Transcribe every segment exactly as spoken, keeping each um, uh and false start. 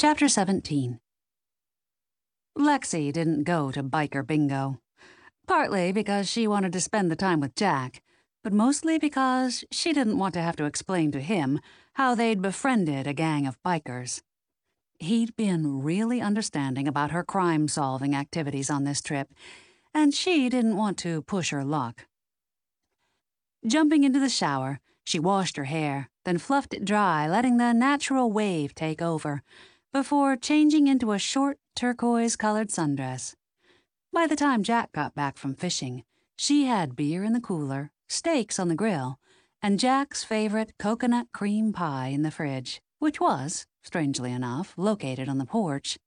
Chapter seventeen. Lexi didn't go to biker bingo, partly because she wanted to spend the time with Jack, but mostly because she didn't want to have to explain to him how they'd befriended a gang of bikers. He'd been really understanding about her crime-solving activities on this trip, and she didn't want to push her luck. Jumping into the shower, she washed her hair, then fluffed it dry, letting the natural wave take over, before changing into a short turquoise-colored sundress. By the time Jack got back from fishing, she had beer in the cooler, steaks on the grill, and Jack's favorite coconut cream pie in the fridge, which was, strangely enough, located on the porch.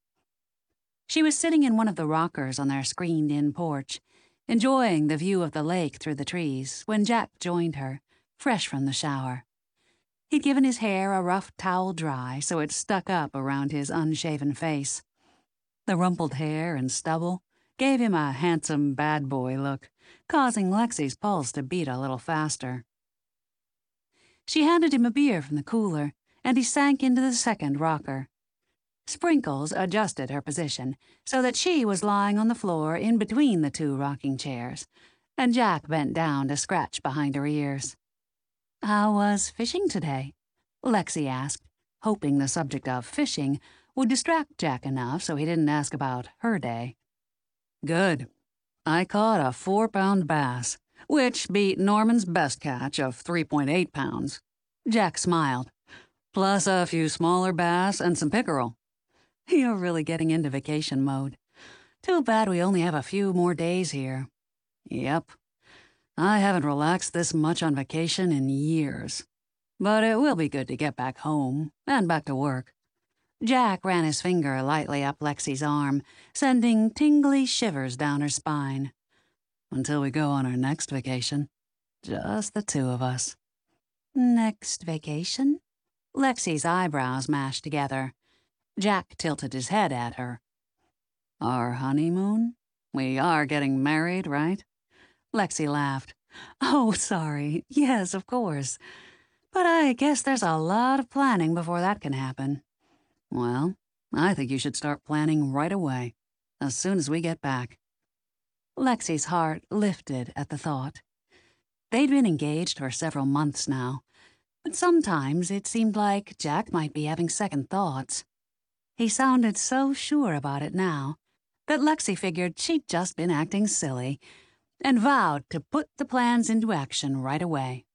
She was sitting in one of the rockers on their screened-in porch, enjoying the view of the lake through the trees, when Jack joined her, fresh from the shower. He'd given his hair a rough towel dry so it stuck up around his unshaven face. The rumpled hair and stubble gave him a handsome bad boy look, causing Lexi's pulse to beat a little faster. She handed him a beer from the cooler, and he sank into the second rocker. Sprinkles adjusted her position so that she was lying on the floor in between the two rocking chairs, and Jack bent down to scratch behind her ears. "How was fishing today?" Lexi asked, hoping the subject of fishing would distract Jack enough so he didn't ask about her day. "Good. I caught a four-pound bass, which beat Norman's best catch of three point eight pounds. Jack smiled. "Plus a few smaller bass and some pickerel." "You're really getting into vacation mode. Too bad we only have a few more days here." "Yep. I haven't relaxed this much on vacation in years. But it will be good to get back home and back to work." Jack ran his finger lightly up Lexi's arm, sending tingly shivers down her spine. "Until we go on our next vacation. Just the two of us." "Next vacation?" Lexi's eyebrows mashed together. Jack tilted his head at her. "Our honeymoon? We are getting married, right?" Lexi laughed. "Oh, sorry. Yes, of course. But I guess there's a lot of planning before that can happen." "Well, I think you should start planning right away, as soon as we get back." Lexi's heart lifted at the thought. They'd been engaged for several months now, but sometimes it seemed like Jack might be having second thoughts. He sounded so sure about it now that Lexi figured she'd just been acting silly, and vowed to put the plans into action right away.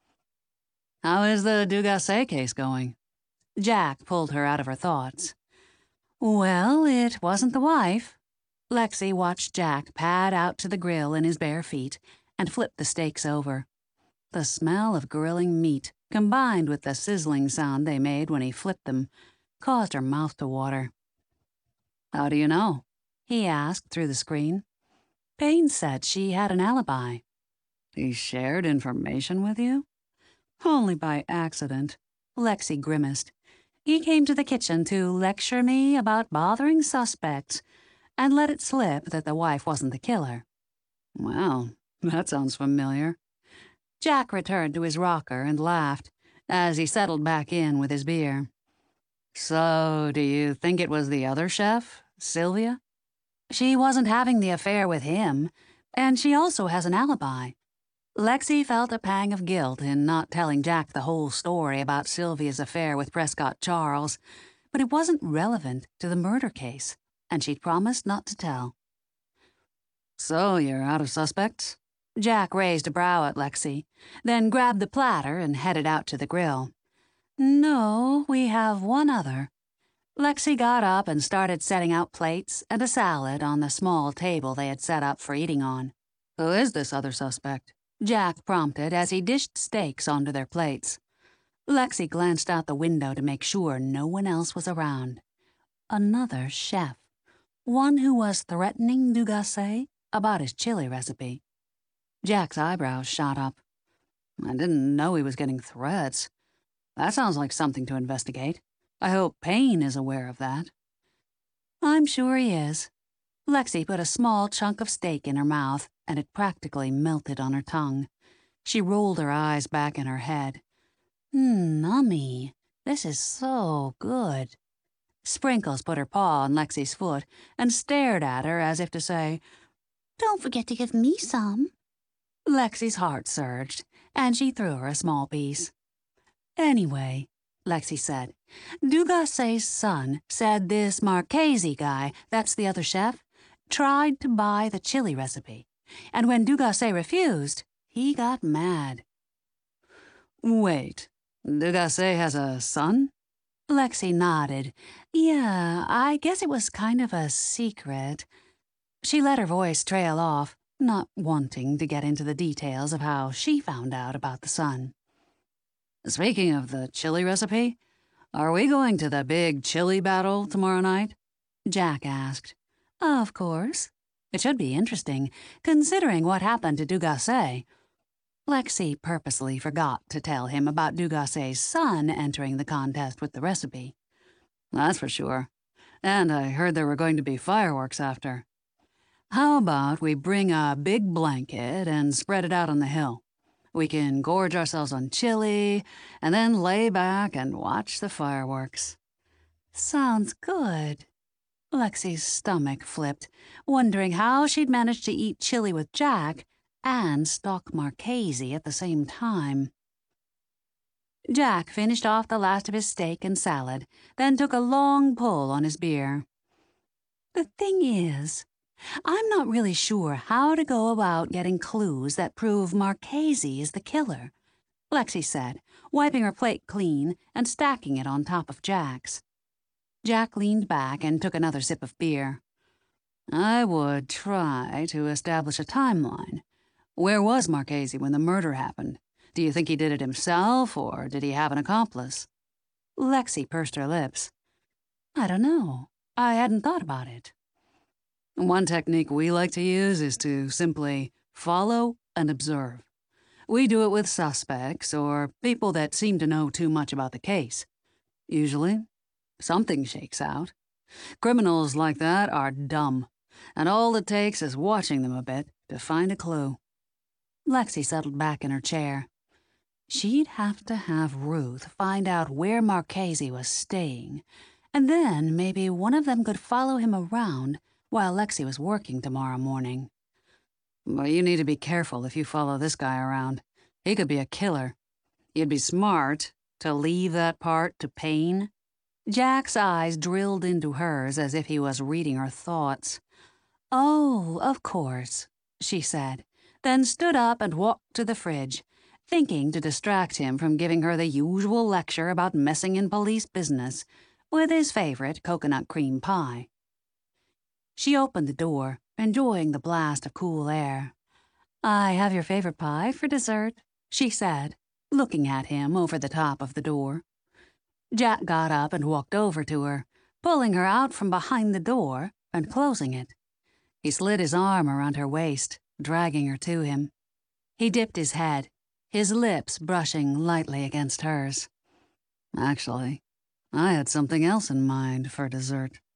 "How is the Dugasse case going?" Jack pulled her out of her thoughts. "Well, it wasn't the wife." Lexi watched Jack pad out to the grill in his bare feet and flip the steaks over. The smell of grilling meat, combined with the sizzling sound they made when he flipped them, caused her mouth to water. "How do you know?" he asked through the screen. "Payne said she had an alibi." "He shared information with you?" "Only by accident," Lexi grimaced. "He came to the kitchen to lecture me about bothering suspects, and let it slip that the wife wasn't the killer." "Well, that sounds familiar." Jack returned to his rocker and laughed as he settled back in with his beer. "So, do you think it was the other chef, Sylvia?" "She wasn't having the affair with him, and she also has an alibi." Lexi felt a pang of guilt in not telling Jack the whole story about Sylvia's affair with Prescott Charles, but it wasn't relevant to the murder case, and she'd promised not to tell. "So you're out of suspects?" Jack raised a brow at Lexi, then grabbed the platter and headed out to the grill. "No, we have one other." Lexi got up and started setting out plates and a salad on the small table they had set up for eating on. "Who is this other suspect?" Jack prompted as he dished steaks onto their plates. Lexi glanced out the window to make sure no one else was around. Another chef. One who was threatening Dugasse about his chili recipe. Jack's eyebrows shot up. "I didn't know he was getting threats. That sounds like something to investigate. I hope Payne is aware of that." "I'm sure he is." Lexi put a small chunk of steak in her mouth, and it practically melted on her tongue. She rolled her eyes back in her head. Mmm, nummy. This is so good." Sprinkles put her paw on Lexi's foot and stared at her as if to say, "Don't forget to give me some." Lexi's heart surged, and she threw her a small piece. "Anyway," Lexi said, "Dugasse's son said this Marchese guy, that's the other chef, tried to buy the chili recipe, and when Dugasse refused, he got mad." "Wait, Dugasse has a son?" Lexi nodded. "Yeah, I guess it was kind of a secret." She let her voice trail off, not wanting to get into the details of how she found out about the son. "Speaking of the chili recipe, are we going to the big chili battle tomorrow night?" Jack asked. "Of course. It should be interesting, considering what happened to Dugasse." Lexi purposely forgot to tell him about Dugasse's son entering the contest with the recipe. "That's for sure. And I heard there were going to be fireworks after. How about we bring a big blanket and spread it out on the hill? We can gorge ourselves on chili and then lay back and watch the fireworks." "Sounds good." Lexi's stomach flipped, wondering how she'd managed to eat chili with Jack and stalk Marchese at the same time. Jack finished off the last of his steak and salad, then took a long pull on his beer. "The thing is, I'm not really sure how to go about getting clues that prove Marchese is the killer," Lexi said, wiping her plate clean and stacking it on top of Jack's. Jack leaned back and took another sip of beer. "I would try to establish a timeline. Where was Marchese when the murder happened? Do you think he did it himself, or did he have an accomplice?" Lexi pursed her lips. "I don't know. I hadn't thought about it." "One technique we like to use is to simply follow and observe. We do it with suspects or people that seem to know too much about the case. Usually, something shakes out. Criminals like that are dumb, and all it takes is watching them a bit to find a clue." Lexi settled back in her chair. She'd have to have Ruth find out where Marchese was staying, and then maybe one of them could follow him around while Lexi was working tomorrow morning. "But you need to be careful if you follow this guy around. He could be a killer. You'd be smart to leave that part to Payne." Jack's eyes drilled into hers as if he was reading her thoughts. "Oh, of course," she said, then stood up and walked to the fridge, thinking to distract him from giving her the usual lecture about messing in police business with his favorite coconut cream pie. She opened the door, enjoying the blast of cool air. "I have your favorite pie for dessert," she said, looking at him over the top of the door. Jack got up and walked over to her, pulling her out from behind the door and closing it. He slid his arm around her waist, dragging her to him. He dipped his head, his lips brushing lightly against hers. "Actually, I had something else in mind for dessert."